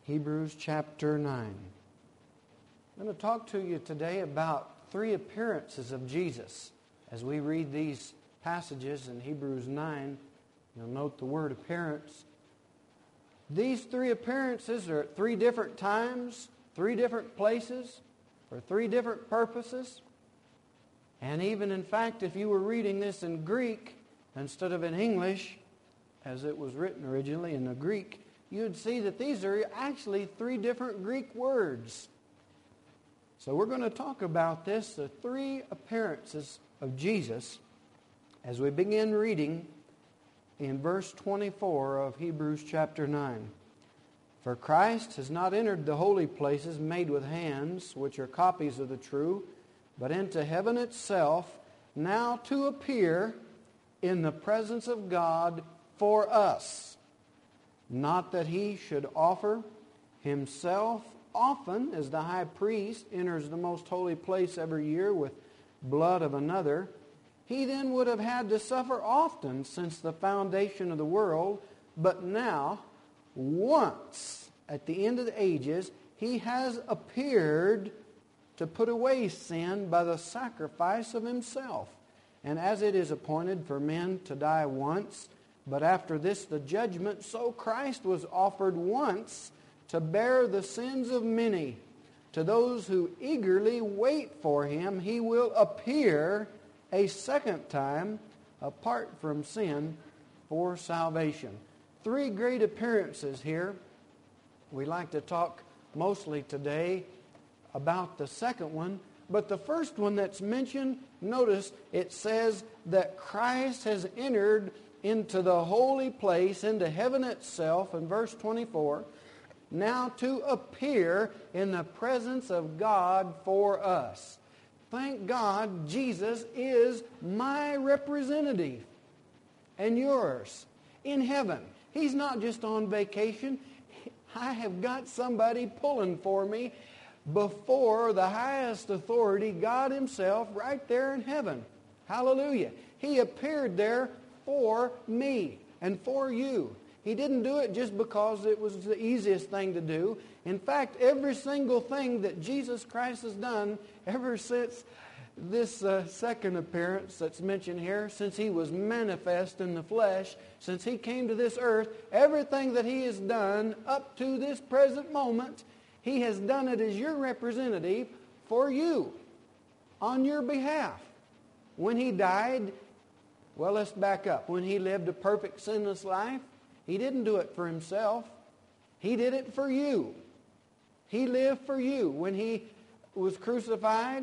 Hebrews chapter 9. I'm going to talk to you today about three appearances of Jesus. As we read these passages in Hebrews 9, you'll note the word appearance. These three appearances are at three different times, three different places, for three different purposes. And even in fact, if you were reading this in Greek instead of in English, as it was written originally in the Greek, you'd see that these are actually three different Greek words. So we're going to talk about this, the three appearances of Jesus, as we begin reading in verse 24 of Hebrews chapter 9. For Christ has not entered the holy places made with hands, which are copies of the true, but into heaven itself, now to appear in the presence of God for us. Not that he should offer himself often, as the high priest enters the most holy place every year with blood of another. He then would have had to suffer often since the foundation of the world, but now, once at the end of the ages, he has appeared to put away sin by the sacrifice of himself. And as it is appointed for men to die once, but after this the judgment, so Christ was offered once to bear the sins of many. To those who eagerly wait for him, he will appear a second time apart from sin for salvation. Three great appearances here. We like to talk mostly today about the second one, but the first one that's mentioned, notice it says that Christ has entered into the holy place, into heaven itself, in verse 24, now to appear in the presence of God for us. Thank God Jesus is my representative and yours in heaven. He's not just on vacation. I have got somebody pulling for me before the highest authority, God himself, right there in heaven. Hallelujah. He appeared there for me and for you. He didn't do it just because it was the easiest thing to do. In fact, every single thing that Jesus Christ has done ever since this second appearance that's mentioned here, since he was manifest in the flesh, since he came to this earth, everything that he has done up to this present moment, he has done it as your representative for you, on your behalf. When he died, well, let's back up. When he lived a perfect, sinless life, he didn't do it for himself. He did it for you. He lived for you. When he was crucified,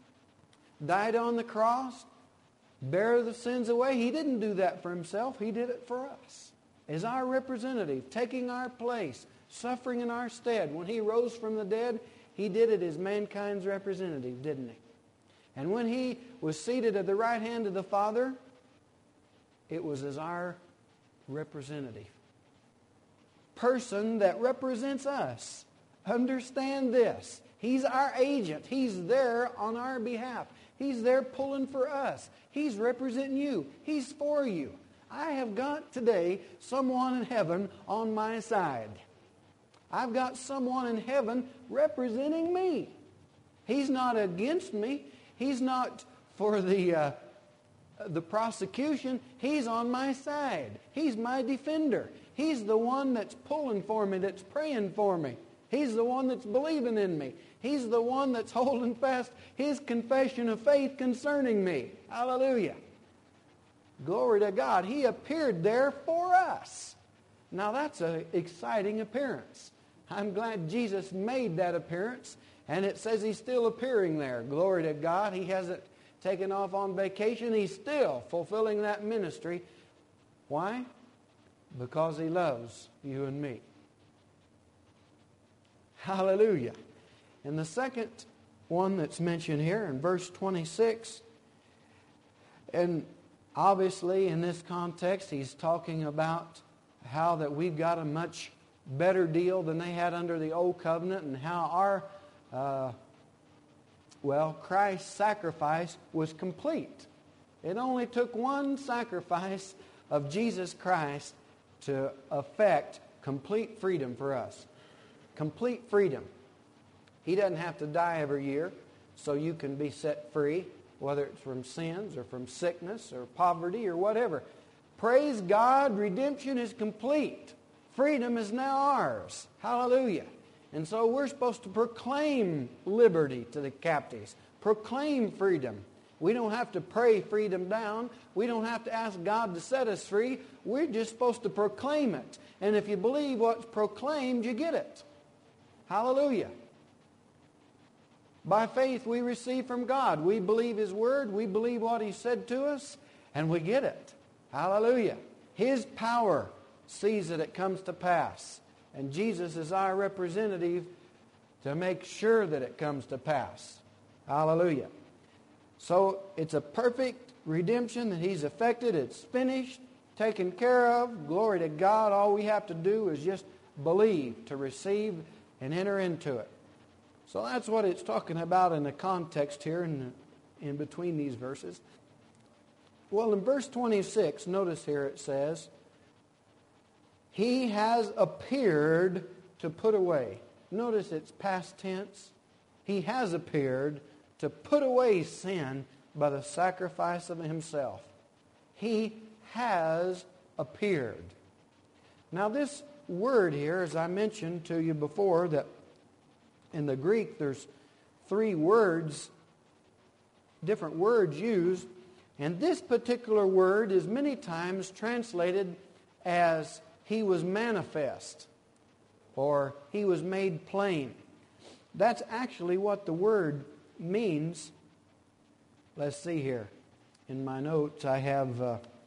died on the cross, bare the sins away, he didn't do that for himself. He did it for us as our representative, taking our place, suffering in our stead. When he rose from the dead, he did it as mankind's representative, didn't he? And when he was seated at the right hand of the Father, it was as our representative. Person that represents us. Understand this. He's our agent. He's there on our behalf. He's there pulling for us. He's representing you. He's for you. I have got today someone in heaven on my side. I've got someone in heaven representing me. He's not against me. He's not for the prosecution. He's on my side. He's my defender. He's the one that's pulling for me, that's praying for me. He's the one that's believing in me. He's the one that's holding fast his confession of faith concerning me. Hallelujah. Glory to God. He appeared there for us. Now that's an exciting appearance. I'm glad Jesus made that appearance, and it says he's still appearing there. Glory to God. He hasn't taken off on vacation. He's still fulfilling that ministry. Why? Because he loves you and me. Hallelujah. And the second one that's mentioned here in verse 26, and obviously in this context he's talking about how that we've got a much better deal than they had under the old covenant, and how our Christ's sacrifice was complete. It only took one sacrifice of Jesus Christ to effect complete freedom for us. complete freedom. He doesn't have to die every year so you can be set free, whether it's from sins or from sickness or poverty or whatever. Praise God, redemption is complete. Freedom is now ours. Hallelujah. And so we're supposed to proclaim liberty to the captives. Proclaim freedom. We don't have to pray freedom down. We don't have to ask God to set us free. We're just supposed to proclaim it. And if you believe what's proclaimed, you get it. Hallelujah. By faith we receive from God. We believe His Word. We believe what He said to us. And we get it. Hallelujah. His power sees that it comes to pass. And Jesus is our representative to make sure that it comes to pass. Hallelujah. So it's a perfect redemption that He's effected. It's finished, taken care of. Glory to God. All we have to do is just believe to receive and enter into it. So that's what it's talking about in the context here in between these verses. Well, in verse 26, notice here it says, He has appeared to put away. Notice it's past tense. He has appeared to put away sin by the sacrifice of Himself. He has appeared. Now this word here, as I mentioned to you before, that in the Greek there's 3 words, different words used, and this particular word is many times translated as He was manifest or He was made plain. That's actually what the word means. Let's see here. In my notes I have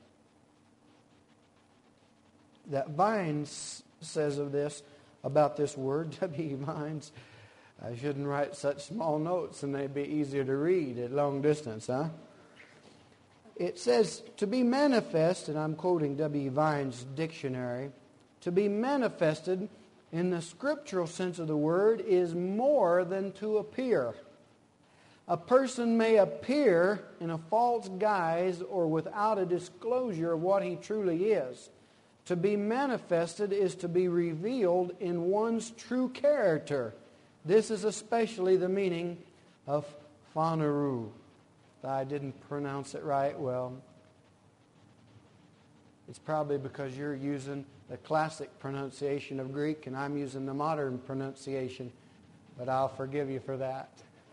that Vines says of this, about this word, W. Vines. I shouldn't write such small notes and they'd be easier to read at long distance, huh? It says, to be manifest, and I'm quoting W. Vines' dictionary, to be manifested in the scriptural sense of the word is more than to appear. A person may appear in a false guise or without a disclosure of what he truly is. To be manifested is to be revealed in one's true character. This is especially the meaning of phaneroo. I didn't pronounce it right. Well, it's probably because you're using the classic pronunciation of Greek and I'm using the modern pronunciation, but I'll forgive you for that.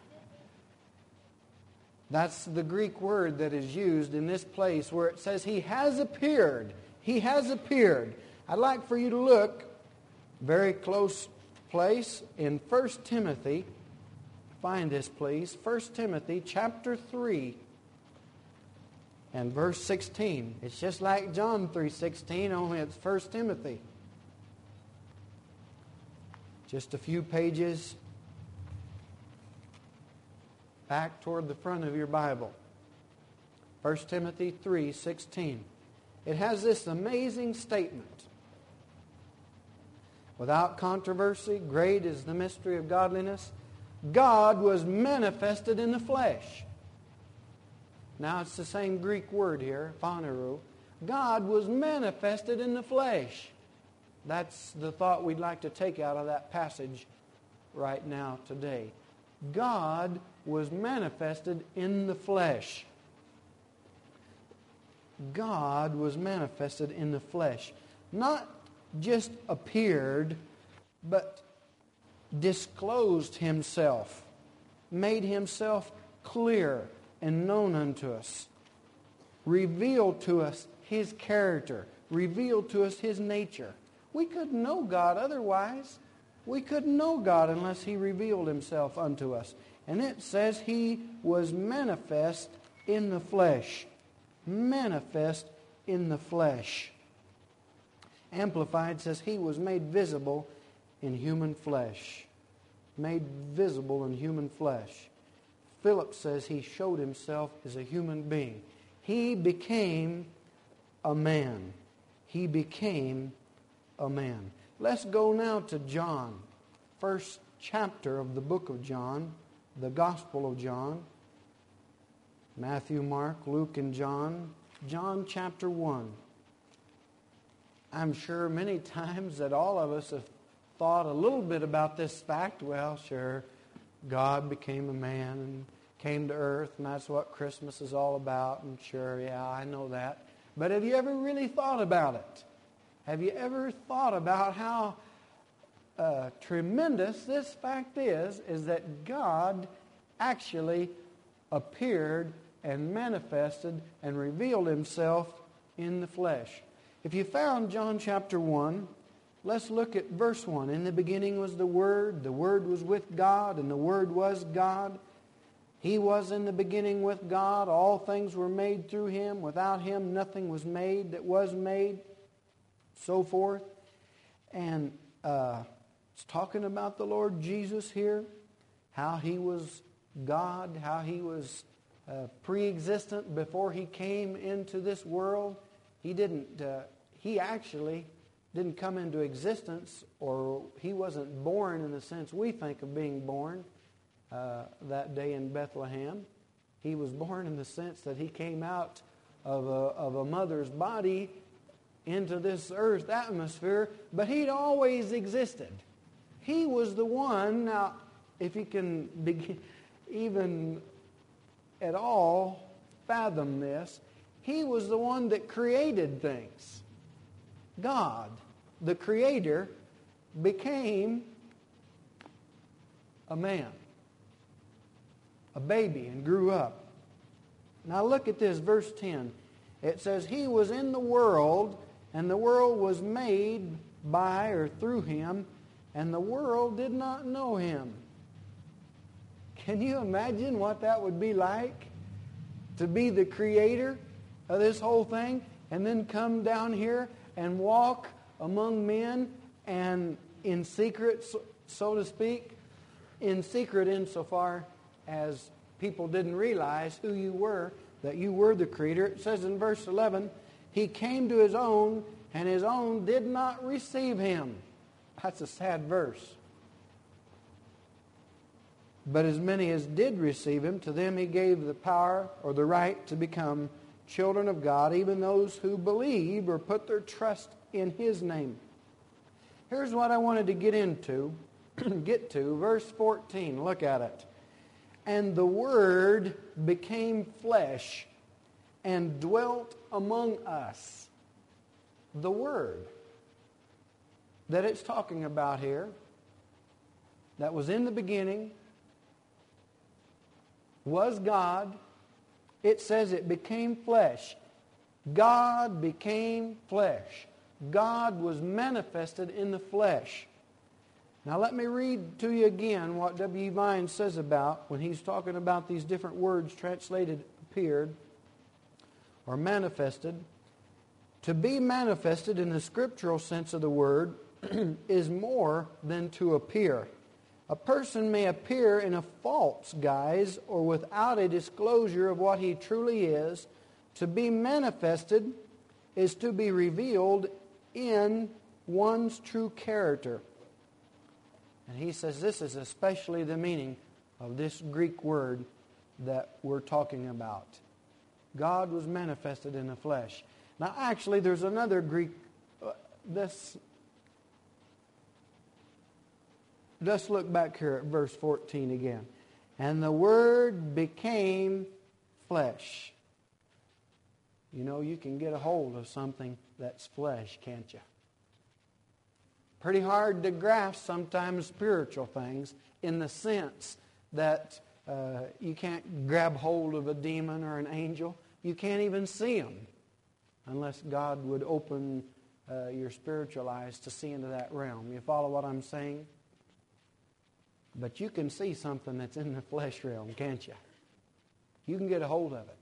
That's the Greek word that is used in this place where it says He has appeared. He has appeared. I'd like for you to look, very close place, in 1 Timothy. Find this, please. 1 Timothy chapter 3 and verse 16. It's just like John 3:16, only it's 1 Timothy. Just a few pages back toward the front of your Bible. 1 Timothy 3:16. It has this amazing statement. Without controversy, great is the mystery of godliness. God was manifested in the flesh. Now it's the same Greek word here, phaneroo. God was manifested in the flesh. That's the thought we'd like to take out of that passage right now today. God was manifested in the flesh. God was manifested in the flesh. Not just appeared, but disclosed Himself, made Himself clear and known unto us, revealed to us His character, revealed to us His nature. We couldn't know God otherwise. We couldn't know God unless He revealed Himself unto us. And it says He was manifest in the flesh. Manifest in the flesh. Amplified says He was made visible in human flesh. Made visible in human flesh. Philip says He showed Himself as a human being. He became a man. He became a man. Let's go now to John. First chapter of the book of John. The Gospel of John. Matthew, Mark, Luke, and John. John chapter 1. I'm sure many times that all of us have thought a little bit about this fact, well, sure, God became a man and came to earth, and that's what Christmas is all about, and sure, yeah, I know that. But have you ever really thought about it? Have you ever thought about how tremendous this fact is that God actually appeared and manifested and revealed himself in the flesh? If you found John chapter 1, let's look at verse 1. In the beginning was the Word was with God, and the Word was God. He was in the beginning with God. All things were made through Him. Without Him nothing was made that was made. So forth. And it's talking about the Lord Jesus here, how He was God, how He was pre-existent before He came into this world. He actually didn't come into existence, or He wasn't born in the sense we think of being born that day in Bethlehem. He was born in the sense that He came out of a mother's body into this earth atmosphere, but He'd always existed. He was the one. Now, if you can begin, even at all fathom this, He was the one that created things. God, the Creator, became a man, a baby, and grew up. Now look at this, verse 10. It says, He was in the world, and the world was made by or through Him, and the world did not know Him. Can you imagine what that would be like? To be the creator of this whole thing, and then come down here and walk among men, and in secret, so to speak, in secret insofar as people didn't realize who you were, that you were the creator. It says in verse 11, He came to His own, and His own did not receive Him. That's a sad verse. But as many as did receive Him, to them He gave the power or the right to become children of God, even those who believe or put their trust in His name. Here's what I wanted to get to, verse 14. Look at it. And the Word became flesh and dwelt among us. The Word that it's talking about here, that was in the beginning, was God. It says it became flesh. God became flesh. God was manifested in the flesh. Now let me read to you again what W. Vine says about when he's talking about these different words translated appeared or manifested. To be manifested in the scriptural sense of the word is more than to appear. A person may appear in a false guise or without a disclosure of what he truly is. To be manifested is to be revealed in one's true character. And he says this is especially the meaning of this Greek word that we're talking about. God was manifested in the flesh. Now actually there's another Greek, let's look back here at verse 14 again. And the Word became flesh. You know, you can get a hold of something that's flesh, can't you? Pretty hard to grasp sometimes spiritual things in the sense that you can't grab hold of a demon or an angel. You can't even see them unless God would open your spiritual eyes to see into that realm. You follow what I'm saying? But you can see something that's in the flesh realm, can't you? You can get a hold of it.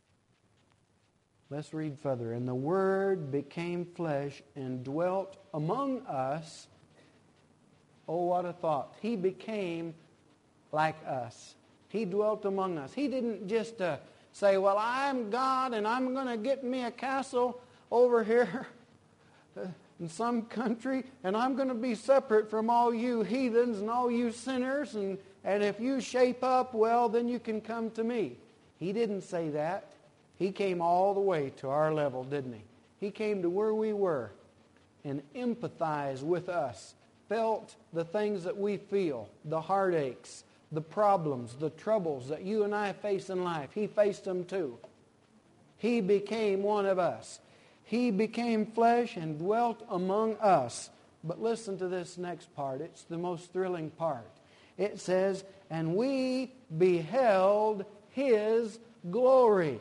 Let's read further. And the Word became flesh and dwelt among us. Oh, what a thought. He became like us. He dwelt among us. He didn't just say, well, I'm God and I'm going to get me a castle over here in some country, and I'm going to be separate from all you heathens and all you sinners, and if you shape up, well, then you can come to me. He didn't say that. He came all the way to our level, didn't he? He came to where we were and empathized with us felt the things that we feel, the heartaches, the problems, the troubles that you and I face in life. He faced them too. He became one of us. He became flesh and dwelt among us. But listen to this next part. It's the most thrilling part. It says, and we beheld His glory.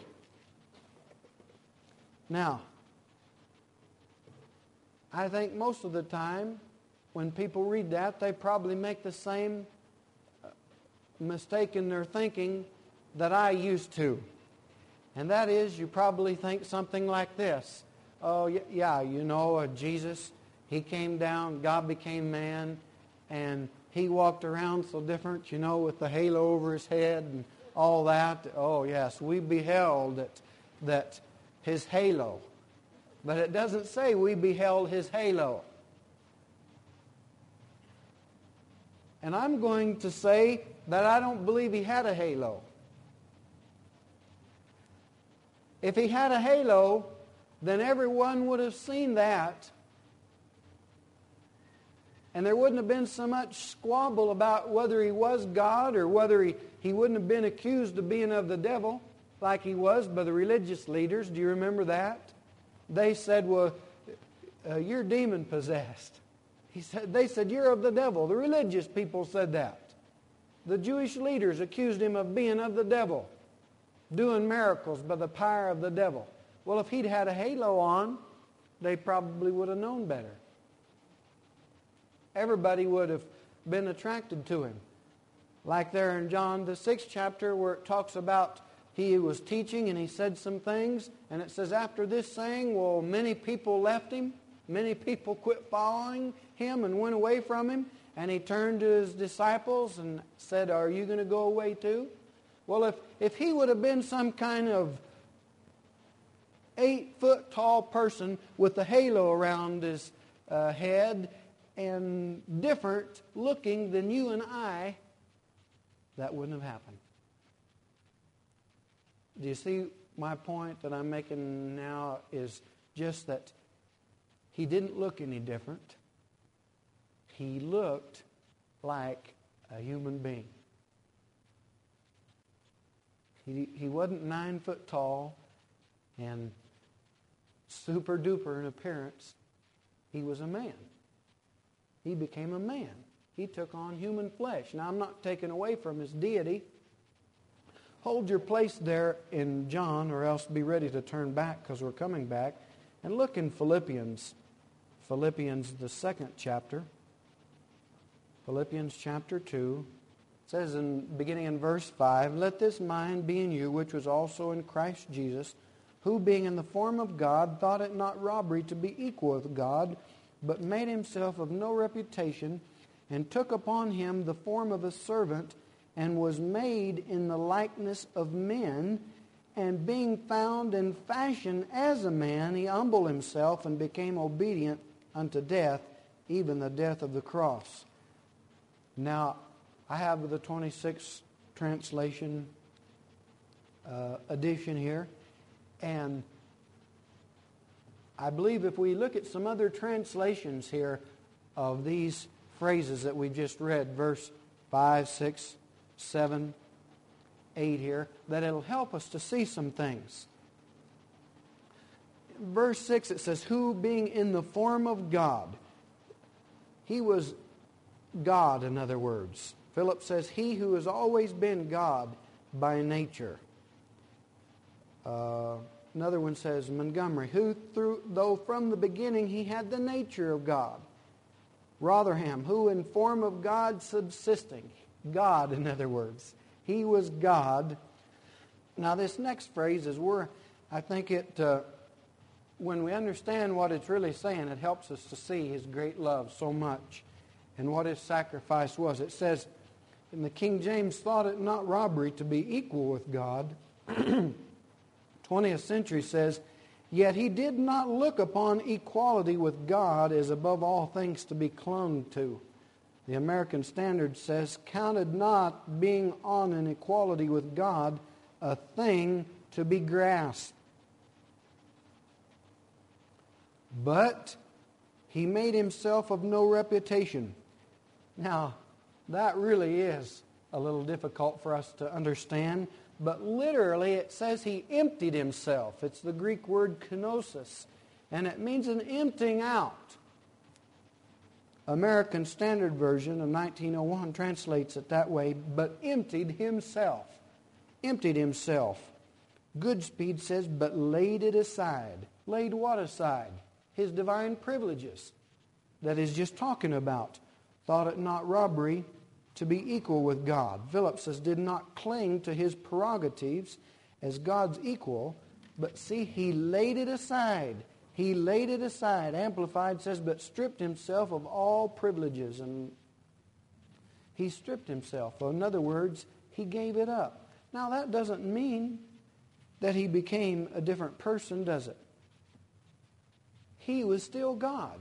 Now, I think most of the time when people read that, they probably make the same mistake in their thinking that I used to. And that is, you probably think something like this. Oh, yeah, Jesus, He came down, God became man, and He walked around so different, with the halo over His head and all that. Oh, yes, we beheld that His halo. But it doesn't say we beheld His halo. And I'm going to say that I don't believe He had a halo. If He had a halo, then everyone would have seen that. And there wouldn't have been so much squabble about whether He was God or whether he wouldn't have been accused of being of the devil like He was by the religious leaders. Do you remember that? They said, well, you're demon-possessed. They said, you're of the devil. The religious people said that. The Jewish leaders accused Him of being of the devil, doing miracles by the power of the devil. Well, if He'd had a halo on, they probably would have known better. Everybody would have been attracted to Him. Like there in John the 6th chapter where it talks about He was teaching and He said some things. And it says after this saying, well, many people left Him. Many people quit following Him and went away from Him. And He turned to His disciples and said, are you going to go away too? Well, if He would have been some kind of 8-foot tall person with a halo around His head and different looking than you and I, that wouldn't have happened. Do you see my point that I'm making now is just that He didn't look any different. He looked like a human being. He wasn't 9 foot tall and super duper in appearance. He was a man. He became a man. He took on human flesh. Now, I'm not taking away from His deity. Hold your place there in John, or else be ready to turn back because we're coming back. And look in Philippians. Philippians, the 2nd chapter. Philippians chapter 2. It says, beginning in verse 5, let this mind be in you, which was also in Christ Jesus, who being in the form of God, thought it not robbery to be equal with God, but made Himself of no reputation, and took upon Him the form of a servant, and was made in the likeness of men, and being found in fashion as a man, He humbled Himself and became obedient unto death, even the death of the cross. Now, I have the 26th translation edition here, and I believe if we look at some other translations here of these phrases that we just read, verse 5, 6, 7, 8 here, that it'll help us to see some things. Verse 6, it says, who being in the form of God. He was God, in other words. Philip says, he who has always been God by nature. Another one says, Montgomery, who though from the beginning He had the nature of God. Rotherham, who in form of God subsisting. God, in other words. He was God. Now this next phrase is where I think when we understand what it's really saying, it helps us to see His great love so much and what His sacrifice was. It says, in the King James, thought it not robbery to be equal with God. 20th century says, yet He did not look upon equality with God as above all things to be clung to. The American Standard says, counted not being on an equality with God a thing to be grasped. But He made himself of no reputation. Now, that really is a little difficult for us to understand, but literally it says he emptied himself. It's the Greek word kenosis, and it means an emptying out. American Standard Version of 1901 translates it that way, but emptied himself. Emptied himself. Goodspeed says, but laid it aside. Laid what aside? His divine privileges that he's just talking about. Thought it not robbery to be equal with God. Phillips says, did not cling to his prerogatives as God's equal, but see, he laid it aside. He laid it aside. Amplified says, but stripped himself of all privileges. And he stripped himself. Or in other words, he gave it up. Now that doesn't mean that he became a different person, does it? He was still God.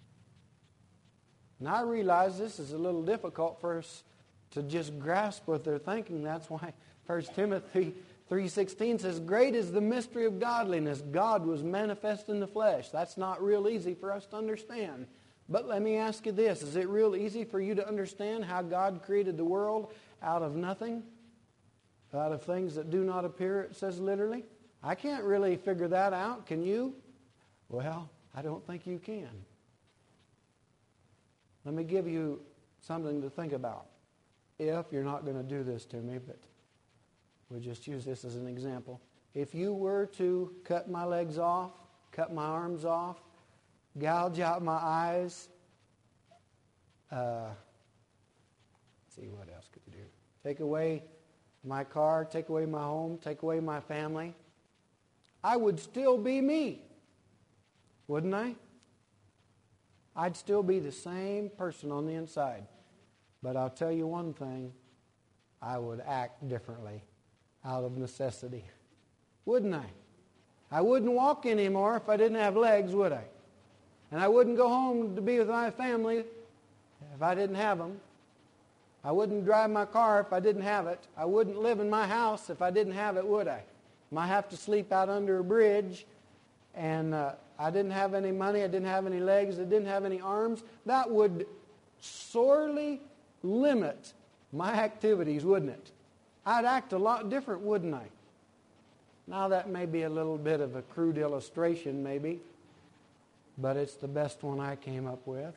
Now I realize this is a little difficult for us to just grasp what they're thinking. That's why 1 Timothy 3:16 says, great is the mystery of godliness. God was manifest in the flesh. That's not real easy for us to understand. But let me ask you this. Is it real easy for you to understand how God created the world out of nothing? Out of things that do not appear, it says literally? I can't really figure that out. Can you? Well, I don't think you can. Let me give you something to think about. If you're not going to do this to me, but we'll just use this as an example. If you were to cut my legs off, cut my arms off, gouge out my eyes, let's see, what else could you do? Take away my car, take away my home, take away my family, I would still be me, wouldn't I? I'd still be the same person on the inside. But I'll tell you one thing, I would act differently out of necessity. Wouldn't I? I wouldn't walk anymore if I didn't have legs, would I? And I wouldn't go home to be with my family if I didn't have them. I wouldn't drive my car if I didn't have it. I wouldn't live in my house if I didn't have it, would I? Might have to sleep out under a bridge, and I didn't have any money, I didn't have any legs, I didn't have any arms. That would sorely limit my activities, wouldn't it? I'd act a lot different, wouldn't I? Now that may be a little bit of a crude illustration, maybe, but it's the best one I came up with.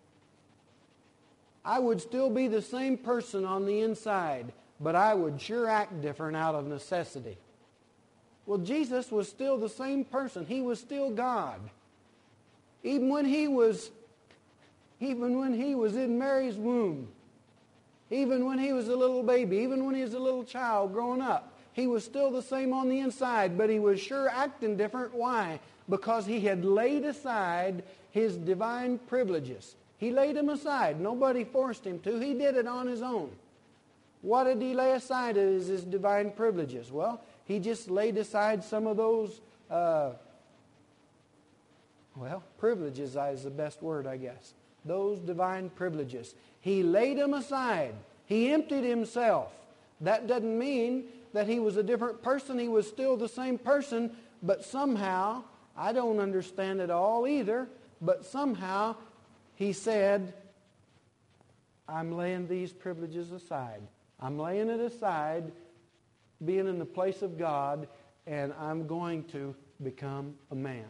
I would still be the same person on the inside, but I would sure act different out of necessity. Well, Jesus was still the same person. He was still God. Even when he was in Mary's womb, even when he was a little baby, even when he was a little child growing up, he was still the same on the inside, but he was sure acting different. Why? Because he had laid aside his divine privileges. He laid them aside. Nobody forced him to. He did it on his own. What did he lay aside as his divine privileges? Well, he just laid aside some of those, privileges is the best word, I guess. Those divine privileges. He laid them aside. He emptied himself. That doesn't mean that he was a different person. He was still the same person, but somehow, I don't understand it all either, but somehow he said, I'm laying these privileges aside. I'm laying it aside, being in the place of God, and I'm going to become a man.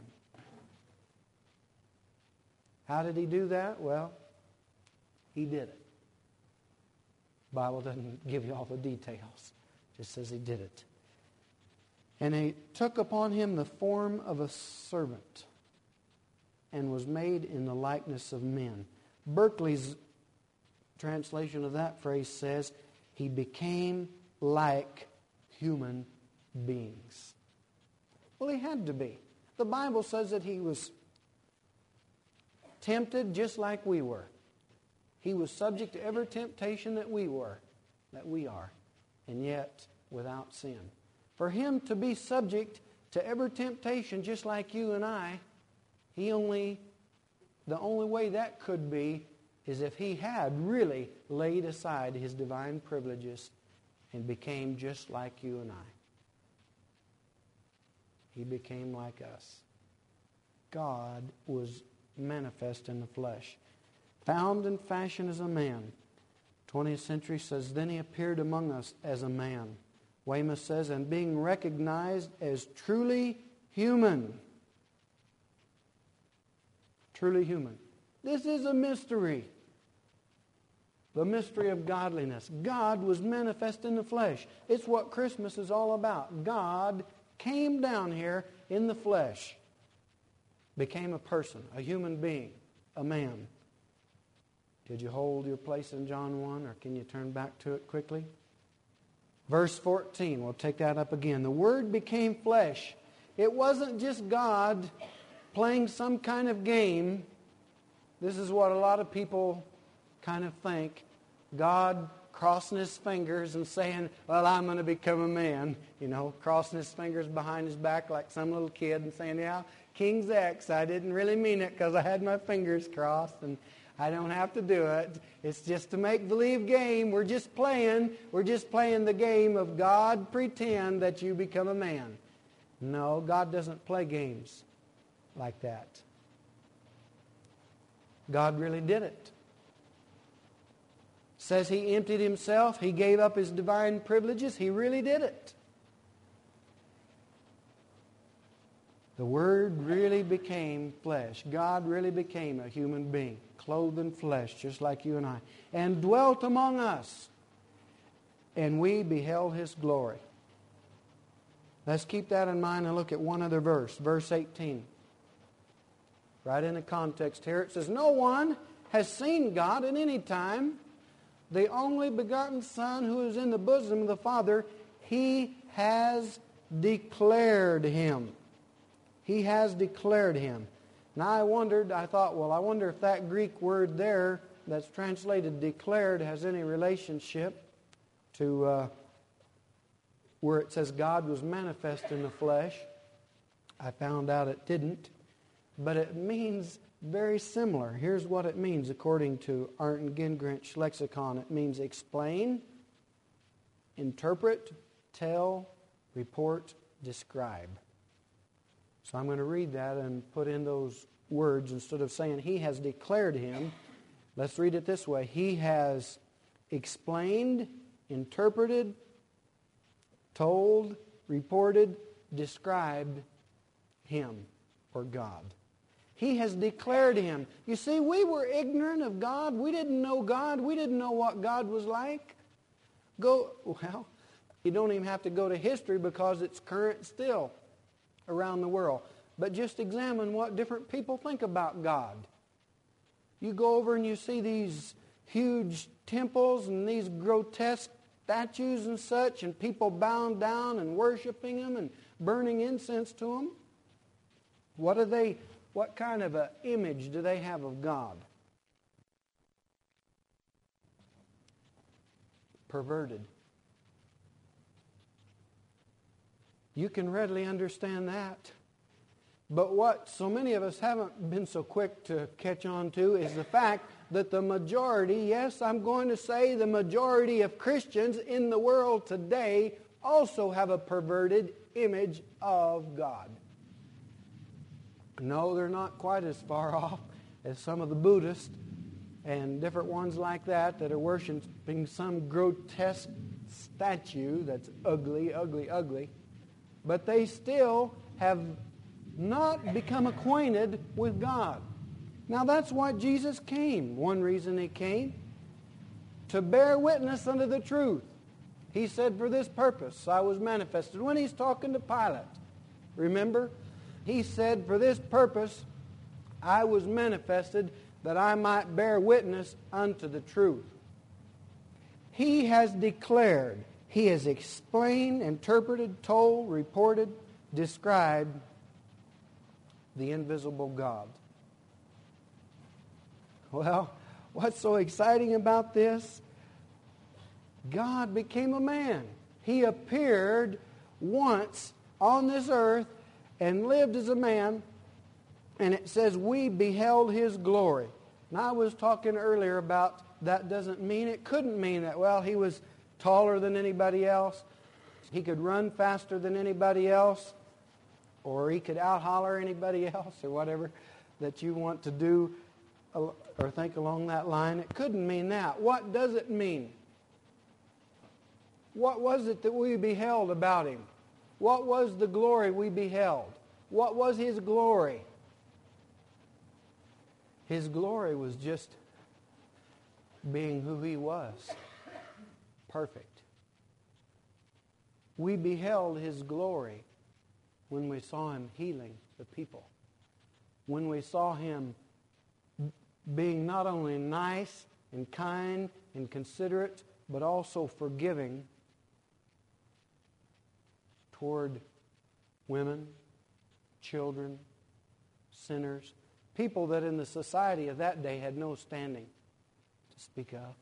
How did he do that? Well, he did it. The Bible doesn't give you all the details. It just says he did it. And he took upon him the form of a servant and was made in the likeness of men. Berkeley's translation of that phrase says, he became like human beings. Well, he had to be. The Bible says that he was tempted just like we were. He was subject to every temptation that we are, and yet without sin. For him to be subject to every temptation just like you and I, the only way that could be is if he had really laid aside his divine privileges and became just like you and I. He became like us. God was manifest in the flesh. Found and fashioned as a man. 20th century says, then he appeared among us as a man. Weymouth says, and being recognized as truly human. Truly human. This is a mystery. The mystery of godliness. God was manifest in the flesh. It's what Christmas is all about. God came down here in the flesh. Became a person, a human being, a man. Did you hold your place in John 1, or can you turn back to it quickly? Verse 14, we'll take that up again. The Word became flesh. It wasn't just God playing some kind of game. This is what a lot of people kind of think. God crossing his fingers and saying, well, I'm going to become a man. You know, crossing his fingers behind his back like some little kid and saying, yeah, King's X. I didn't really mean it because I had my fingers crossed and I don't have to do it. It's just a make-believe game. We're just playing. We're just playing the game of God pretend that you become a man. No, God doesn't play games like that. God really did it. Says he emptied himself. He gave up his divine privileges. He really did it. The Word really became flesh. God really became a human being, clothed in flesh, just like you and I, and dwelt among us. And we beheld his glory. Let's keep that in mind and look at one other verse, verse 18. Right in the context here, it says, no one has seen God at any time. The only begotten Son who is in the bosom of the Father, he has declared him. He has declared him. Now I thought, well, I wonder if that Greek word there that's translated declared has any relationship to where it says God was manifest in the flesh. I found out it didn't. But it means very similar. Here's what it means according to Arndt and Gingrich lexicon. It means explain, interpret, tell, report, describe. So I'm going to read that and put in those words instead of saying he has declared him. Let's read it this way. He has explained, interpreted, told, reported, described him or God. He has declared him. You see, we were ignorant of God. We didn't know God. We didn't know what God was like. Well, you don't even have to go to history because it's current still around the world. But just examine what different people think about God. You go over and you see these huge temples and these grotesque statues and such, and people bowing down and worshiping them and burning incense to them. What kind of an image do they have of God? Perverted. You can readily understand that. But what so many of us haven't been so quick to catch on to is the fact that the majority, yes, I'm going to say the majority of Christians in the world today also have a perverted image of God. No, they're not quite as far off as some of the Buddhists and different ones like that are worshiping some grotesque statue that's ugly, ugly, ugly. But they still have not become acquainted with God. Now that's why Jesus came. One reason he came, to bear witness unto the truth. He said, for this purpose I was manifested. When he's talking to Pilate, remember? He said, for this purpose I was manifested, that I might bear witness unto the truth. He has declared, he has explained, interpreted, told, reported, described the invisible God. Well, what's so exciting about this? God became a man. He appeared once on this earth and lived as a man, and it says we beheld his glory. Now I was talking earlier about that doesn't mean, it couldn't mean that, well, he was taller than anybody else, he could run faster than anybody else, or he could out-holler anybody else or whatever. that you want to do or think along that line. It couldn't mean that. What does it mean? What was it that we beheld about Him? What was the glory we beheld? What was His glory? His glory was just being who He was. Perfect. We beheld His glory when we saw Him healing the people. When we saw Him being not only nice and kind and considerate, but also forgiving toward women, children, sinners, people that in the society of that day had no standing to speak of.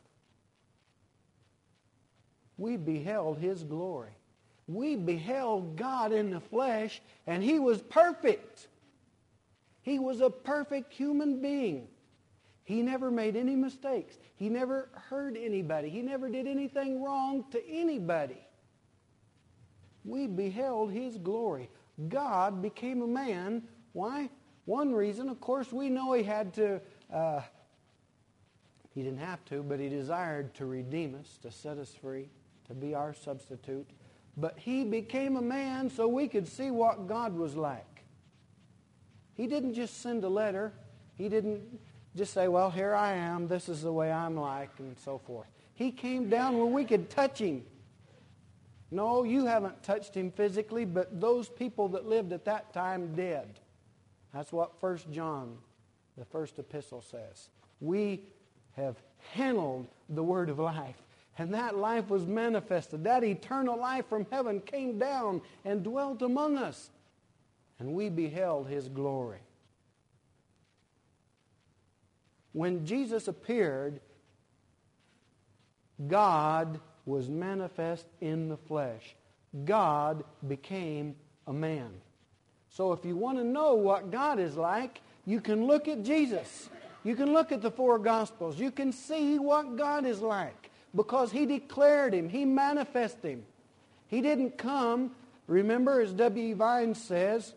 We beheld His glory. We beheld God in the flesh, and He was perfect. He was a perfect human being. He never made any mistakes. He never hurt anybody. He never did anything wrong to anybody. We beheld His glory. God became a man. Why? One reason, of course, we know He had to, He didn't have to, but He desired to redeem us, to set us free, to be our substitute. But He became a man so we could see what God was like. He didn't just send a letter. He didn't just say, well, here I am, this is the way I'm like, and so forth. He came down where we could touch Him. No, you haven't touched Him physically, but those people that lived at that time did. That's what 1 John, the first epistle, says. We have handled the word of life, and that life was manifested. That eternal life from heaven came down and dwelt among us, and we beheld His glory. When Jesus appeared, God was manifest in the flesh. God became a man. So if you want to know what God is like, you can look at Jesus. You can look at the four Gospels. You can see what God is like because He declared Him. He manifested Him. He didn't come, remember, as W. Vine says,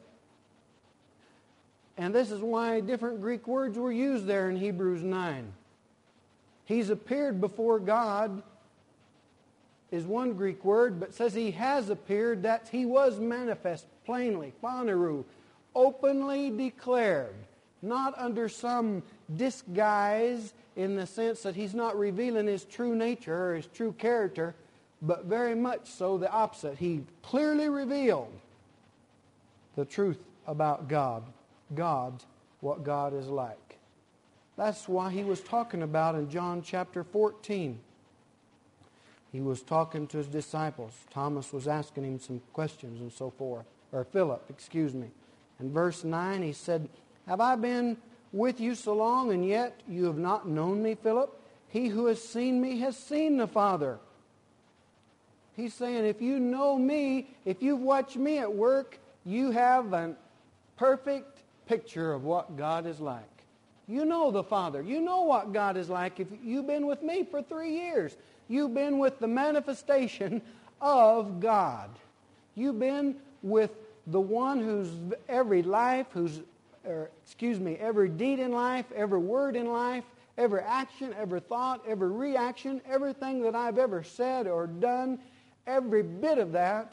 and this is why different Greek words were used there in Hebrews 9. He's appeared before God is one Greek word, but says He has appeared, that He was manifest plainly, phaneroo, openly declared, not under some disguise in the sense that He's not revealing His true nature or His true character, but very much so the opposite. He clearly revealed the truth about God, what God is like. That's why He was talking about in John chapter 14. He was talking to His disciples. Thomas was asking Him some questions and so forth. Or Philip, excuse me. In verse 9 He said, have I been with you so long, and yet you have not known me, Philip? He who has seen me has seen the Father. He's saying, if you know me, if you've watched me at work, you have a perfect picture of what God is like. You know the Father. You know what God is like. If you've been with me for 3 years, you've been with the manifestation of God. You've been with the one whose every life, every deed in life, every word in life, every action, every thought, every reaction, everything that I've ever said or done, every bit of that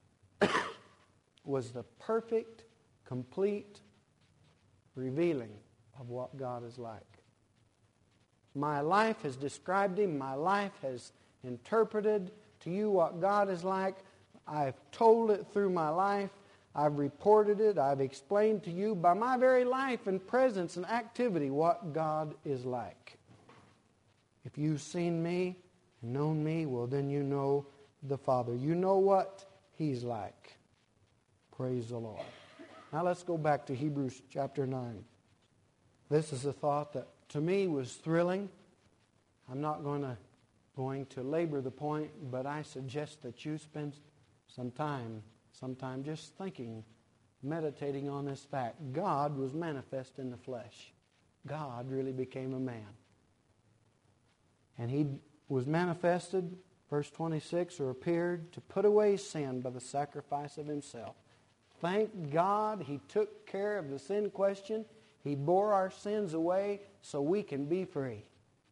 was the perfect, complete revealing of what God is like. My life has described Him. My life has interpreted to you what God is like. I've told it through my life. I've reported it. I've explained to you by my very life and presence and activity what God is like. If you've seen me and known me, well, then you know the Father. You know what He's like. Praise the Lord. Now let's go back to Hebrews chapter 9. This is a thought that to me was thrilling. I'm not going to labor the point, but I suggest that you spend some time just thinking, meditating on this fact. God was manifest in the flesh. God really became a man. And He was manifested, verse 26, or appeared to put away sin by the sacrifice of Himself. Thank God He took care of the sin question. He bore our sins away so we can be free.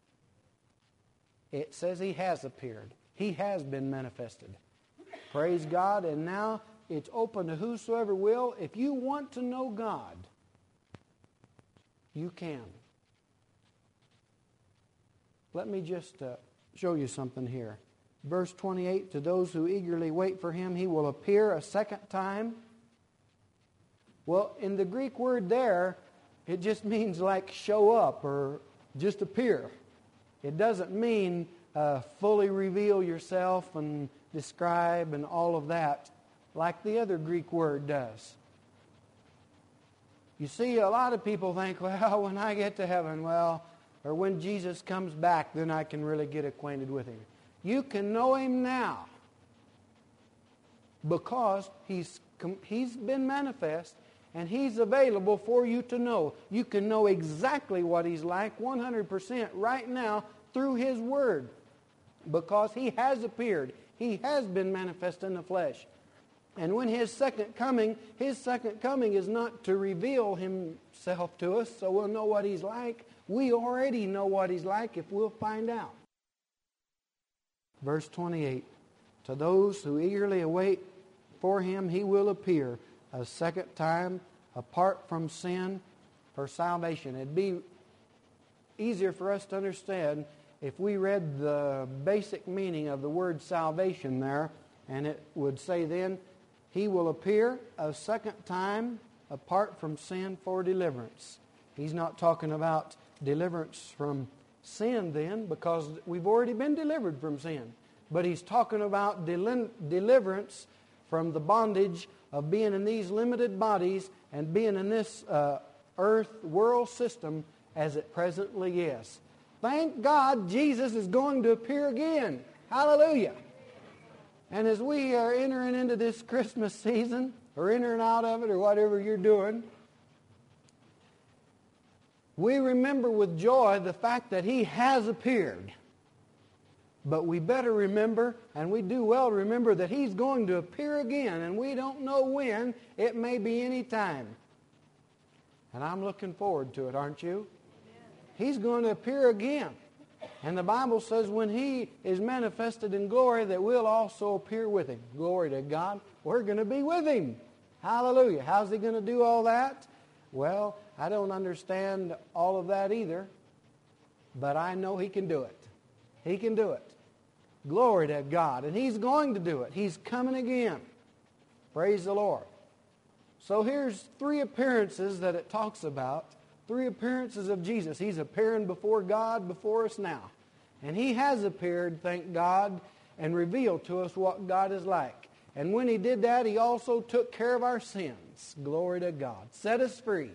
It says He has appeared. He has been manifested. Praise God. And now it's open to whosoever will. If you want to know God, you can. Let me just show you something here. Verse 28, to those who eagerly wait for Him, He will appear a second time. Well, in the Greek word there, it just means like show up or just appear. It doesn't mean fully reveal yourself and describe and all of that like the other Greek word does. You see, a lot of people think, well, when I get to heaven, or when Jesus comes back, then I can really get acquainted with Him. You can know Him now because He's been manifest and He's available for you to know. You can know exactly what He's like 100% right now through His Word because He has appeared. He has been manifest in the flesh. And when His second coming is not to reveal Himself to us so we'll know what He's like. We already know what He's like if we'll find out. Verse 28, to those who eagerly await for Him, He will appear a second time apart from sin for salvation. It'd be easier for us to understand if we read the basic meaning of the word salvation there, and it would say then, He will appear a second time apart from sin for deliverance. He's not talking about deliverance from sin then, because we've already been delivered from sin. But He's talking about deliverance from the bondage of being in these limited bodies and being in this earth world system as it presently is. Thank God Jesus is going to appear again. Hallelujah. And as we are entering into this Christmas season, or entering out of it, or whatever you're doing, we remember with joy the fact that He has appeared. But we better remember, and we do well to remember, that He's going to appear again, and we don't know when. It may be any time. And I'm looking forward to it, aren't you? He's going to appear again. And the Bible says when He is manifested in glory that we'll also appear with Him. Glory to God. We're going to be with Him. Hallelujah. How's He going to do all that? Well, I don't understand all of that either. But I know He can do it. He can do it. Glory to God. And He's going to do it. He's coming again. Praise the Lord. So here's 3 appearances that it talks about. 3 appearances of Jesus. He's appearing before God, before us now. And He has appeared, thank God, and revealed to us what God is like. And when He did that, He also took care of our sins. Glory to God. Set us free.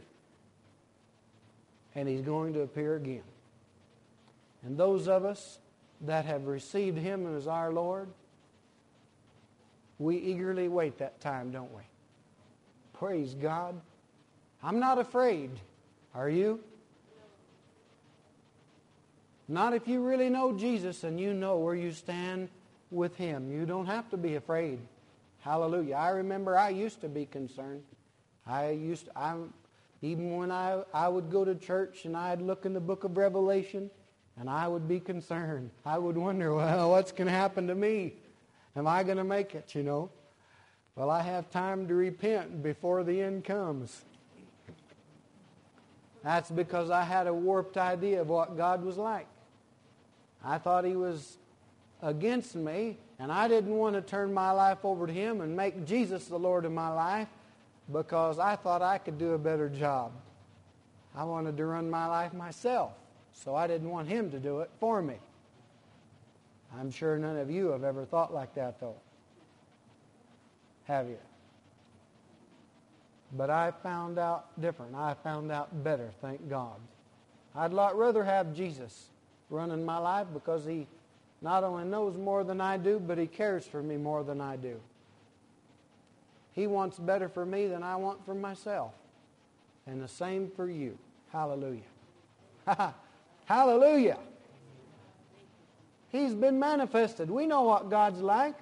And He's going to appear again. And those of us that have received Him as our Lord, we eagerly wait that time, don't we? Praise God. I'm not afraid. Are you? Not if you really know Jesus and you know where you stand with Him. You don't have to be afraid. Hallelujah. I remember I used to be concerned. Even when I would go to church and I'd look in the book of Revelation and I would be concerned. I would wonder, well, what's going to happen to me? Am I going to make it, you know? Well, I have time to repent before the end comes. That's because I had a warped idea of what God was like. I thought He was against me, and I didn't want to turn my life over to Him and make Jesus the Lord of my life because I thought I could do a better job. I wanted to run my life myself, so I didn't want Him to do it for me. I'm sure none of you have ever thought like that, though. Have you? But I found out different. I found out better, thank God. I'd a lot rather have Jesus running my life because He not only knows more than I do, but He cares for me more than I do. He wants better for me than I want for myself. And the same for you. Hallelujah. Hallelujah. He's been manifested. We know what God's like.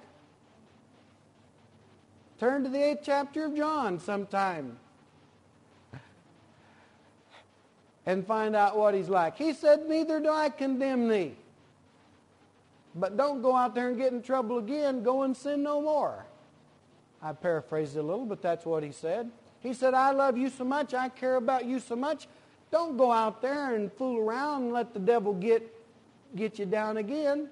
Turn to the 8th chapter of John sometime. and find out what he's like. He said, neither do I condemn thee. But don't go out there and get in trouble again. Go and sin no more. I paraphrased it a little, but that's what he said. He said, I love you so much. I care about you so much. Don't go out there and fool around and let the devil get you down again.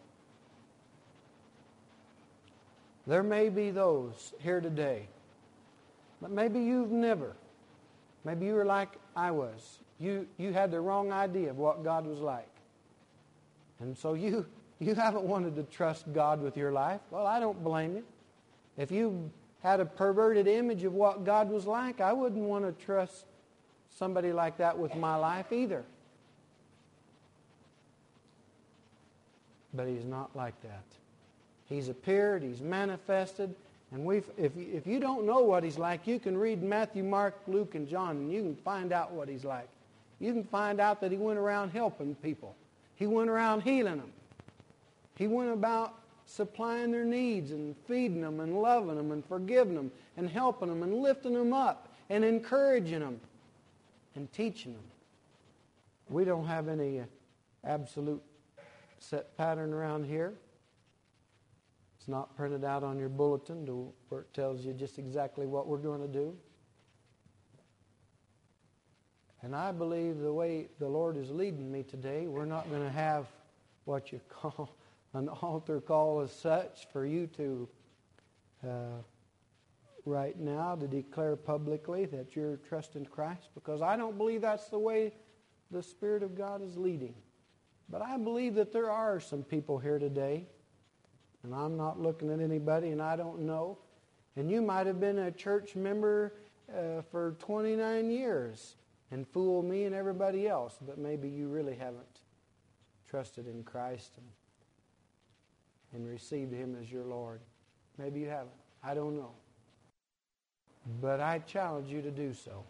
There may be those here today, but maybe you've never. Maybe you were like I was. You had the wrong idea of what God was like. And so you haven't wanted to trust God with your life. Well, I don't blame you. If you had a perverted image of what God was like, I wouldn't want to trust somebody like that with my life either. But He's not like that. He's appeared, He's manifested, and if you don't know what He's like, you can read Matthew, Mark, Luke, and John, and you can find out what He's like. You can find out that He went around helping people. He went around healing them. He went about supplying their needs and feeding them and loving them and forgiving them and helping them and lifting them up and encouraging them and teaching them. We don't have any absolute set pattern around here. It's not printed out on your bulletin where it tells you just exactly what we're going to do. And I believe the way the Lord is leading me today, we're not going to have what you call an altar call as such for you to right now to declare publicly that you're trusting Christ, because I don't believe that's the way the Spirit of God is leading. But I believe that there are some people here today, and I'm not looking at anybody, and I don't know. And you might have been a church member for 29 years and fooled me and everybody else, but maybe you really haven't trusted in Christ and received Him as your Lord. Maybe you haven't. I don't know. But I challenge you to do so.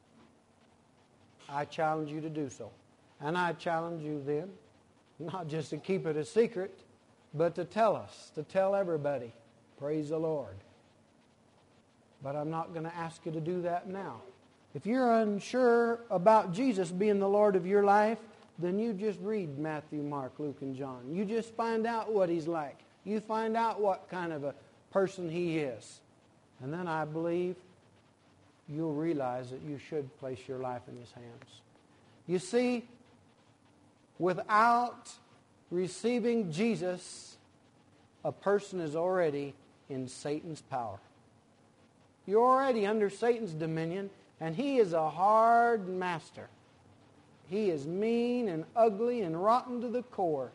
I challenge you to do so. And I challenge you then, not just to keep it a secret, but to tell us, to tell everybody. Praise the Lord. But I'm not going to ask you to do that now. If you're unsure about Jesus being the Lord of your life, then you just read Matthew, Mark, Luke, and John. You just find out what He's like. You find out what kind of a person He is. And then I believe you'll realize that you should place your life in His hands. You see, without receiving Jesus, a person is already in Satan's power. You're already under Satan's dominion, and he is a hard master. He is mean and ugly and rotten to the core.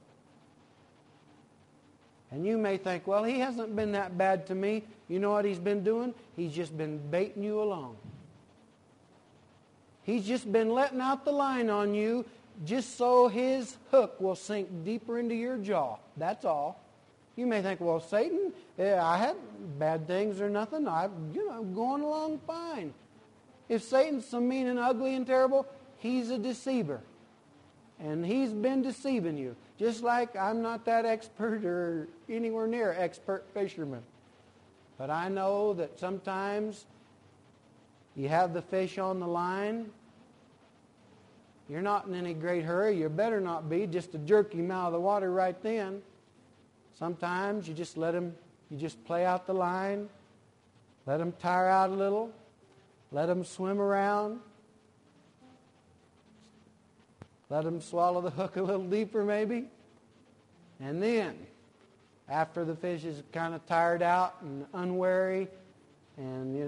And you may think, well, he hasn't been that bad to me. You know what he's been doing? He's just been baiting you along. He's just been letting out the line on you just so his hook will sink deeper into your jaw. That's all. You may think, well, Satan, I had bad things or nothing. I'm going along fine. If Satan's so mean and ugly and terrible, he's a deceiver. And he's been deceiving you. Just like I'm not that expert or anywhere near expert fisherman. But I know that sometimes you have the fish on the line. You're not in any great hurry. You better not be, just to jerk him out of the water right then. Sometimes you just you just play out the line. Let him tire out a little. Let him swim around. Let him swallow the hook a little deeper maybe. And then, after the fish is kind of tired out and unwary, and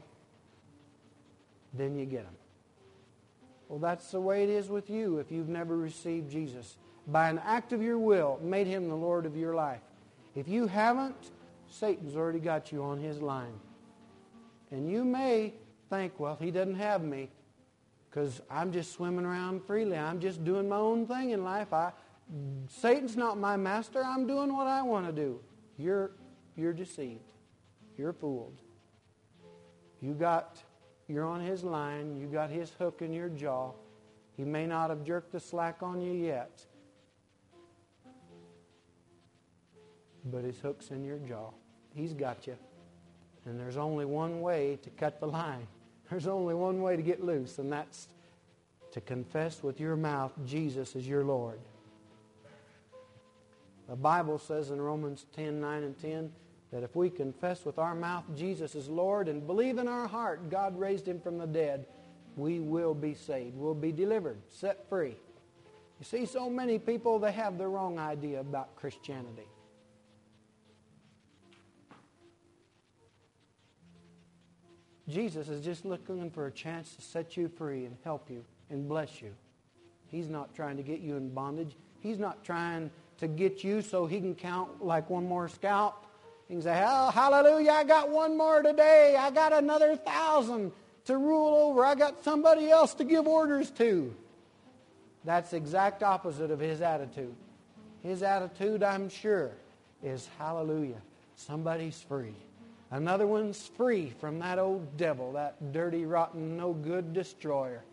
then you get him. Well, that's the way it is with you if you've never received Jesus. By an act of your will, made Him the Lord of your life. If you haven't, Satan's already got you on his line. And you may think, well, he doesn't have me because I'm just swimming around freely. I'm just doing my own thing in life. Satan's not my master. I'm doing what I want to do. You're deceived. You're fooled. You're on his line. You got his hook in your jaw. He may not have jerked the slack on you yet, but his hook's in your jaw. He's got you. And there's only one way to cut the line. There's only one way to get loose, and that's to confess with your mouth Jesus is your Lord. The Bible says in Romans 10:9 and 10 that if we confess with our mouth Jesus is Lord and believe in our heart God raised Him from the dead, we will be saved. We'll be delivered, set free. You see, so many people, they have the wrong idea about Christianity. Jesus is just looking for a chance to set you free and help you and bless you. He's not trying to get you in bondage. He's not trying to get you so He can count like one more scalp. He can say, oh, hallelujah, I got one more today. I got another 1,000 to rule over. I got somebody else to give orders to. That's the exact opposite of His attitude. His attitude, I'm sure, is hallelujah. Somebody's free. Another one's free from that old devil, that dirty, rotten, no good destroyer.